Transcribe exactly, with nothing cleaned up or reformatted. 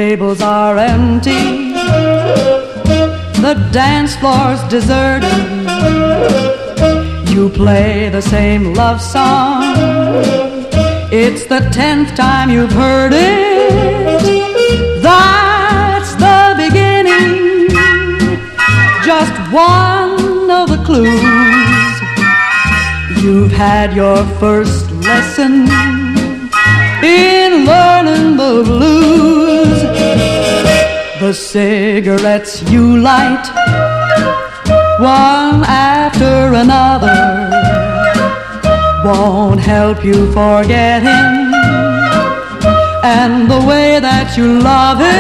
tables are empty, the dance floor's deserted. You play the same love song, it's the tenth time you've heard it. That's the beginning, just one of the clues. You've had your first lesson in learning the blues. The cigarettes you light, one after another, won't help you forget him and the way that you love him.